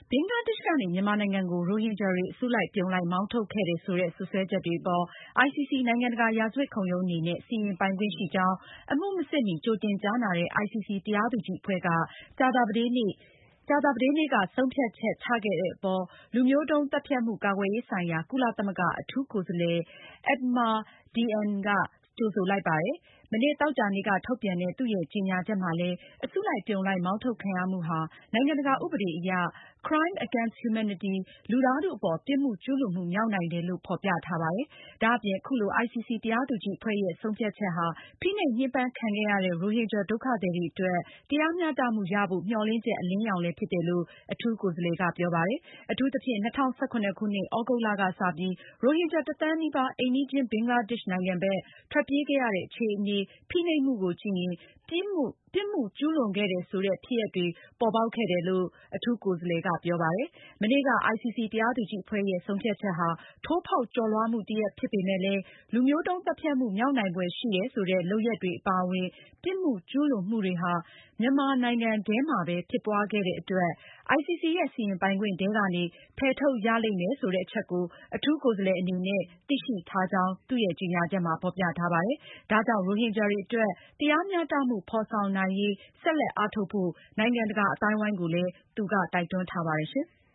ဘင်္ဂလားဒေ့ရှ်ကနေ မြန်မာနိုင်ငံကို ရိုဟင်ဂျာတွေ အစုလိုက်အပြုံလိုက်မောင်းထုတ်ခဲ့တယ်ဆိုတဲ့ စွပ်စွဲချက်တွေအပေါ် ICC နိုင်ငံတကာရာဇဝတ်ခုံရုံးအနေနဲ့ စီရင်ပိုင်ခွင့်ရှိကြောင်း အမှုမစစ်မီ ကြိုတင်ကြားနာတဲ့ ICC တရားသူကြီးအဖွဲ့က ကြာသပတေးနေ့က ဆုံးဖြတ်ချက်ချခဲ့တဲ့အပေါ် လူမျိုးတုန်းသတ်ဖြတ်မှု ကာကွယ်ရေးဆိုင်ရာ ကုလသမဂ္ဂအထူးကိုယ်စားလှယ် Adama Dieng က ကြိုဆိုလိုက်ပါတယ်။ မနေ့ သောကြာနေ့က ထုတ်ပြန်တဲ့ သူ့ရဲ့ကြေညာချက်မှာလည်း အစုလိုက်အပြုံလိုက် မောင်းထုတ်ခံရမှုဟာ နိုင်ငံတကာဥပဒေအရ Crime against Humanity လူသားထုအပေါ် ပြစ်မှုကျူးလွန်မှုမြောက်နိုင်တယ်လို့ ဖေါ်ပြထားပါတယ်။ ဒါအပြင် အခုလို ICC တရားသူကြီးအဖွဲ့ရဲ့ ဆုံးဖြတ်ချက်ဟာ ဖိနှိပ်ညှဉ်းပန်းခံခဲ့ရတဲ့ ရိုဟင်ဂျာဒုက္ခသည်တွေအတွက် တရားမျှတမှုရဖို့ မျှော်လင့်ချက် အလင်းရောင်လည်းဖြစ်တယ်လို့ အထူးကိုယ်စားလှယ်က ပြောပါတယ်။ အထူးသဖြင့် ၂၀၁၇ ခုနှစ် သြဂုတ်လကစပြီး ရိုဟင်ဂျာ 1 သန်းနီးပါး အိမ်နီးချင်း ဘင်္ဂလားဒေ့ရှ်နိုင်ငံဘက် ထွက်ပြေးခဲ့ရတဲ့ အခြေအနေ၊ ဖိနှိပ်မှုကိုကြည့်ရင် ပြစ်မှုကျူးလွန်ခဲ့တယ်ဆိုတဲ့ ဖြစ်ရပ်တွေ ပေါ်ပေါက်ခဲ့တယ်လို့ အထူးကိုယ်စားလှယ်က ပြောပါတယ်။ မနေ့က ICC တရားသူကြီးအဖွဲ့ရဲ့ ဆုံးဖြတ်ချက်ဟာ ထိုးဖောက်ကျော်လွှားမှုတရပ်ဖြစ်ပေမယ့်လည်း လူမျိုးတုန်းသတ်ဖြတ်မှုမြောက်နိုင်ဖွယ်ရှိတယ်ဆိုတဲ့ လုပ်ရပ်တွေအပါအဝင် ပြစ်မှုကျူးလွန်မှုတွေဟာ မြန်မာနိုင်ငံထဲမှာပဲ ဖြစ်ပွားခဲ့တဲ့အတွက် ICC ရဲ့ စီရင်ပိုင်ခွင့်ထဲကနေ ဖယ်ထုတ်ရလိမ့်မယ်ဆိုတဲ့အချက်ကို အထူးကိုယ်စားလှယ်အနေနဲ့ သိရှိထားကြောင်း သူ့ရဲ့ကြေညာချက်မှာ ဖေါ်ပြထားပါတယ်။ ဒါကြောင့် ရိုဟင်ဂျာတွေအတွက် တရားမျှတမှု ဖေါ်ဆောင်နိုင်ရေး ဆက်လက်အားထုတ်ဖို့ နိုင်ငံတကာအသိုင်းအဝိုင်းကိုလည်း သူက တိုက်တွန်းထားပါတယ်။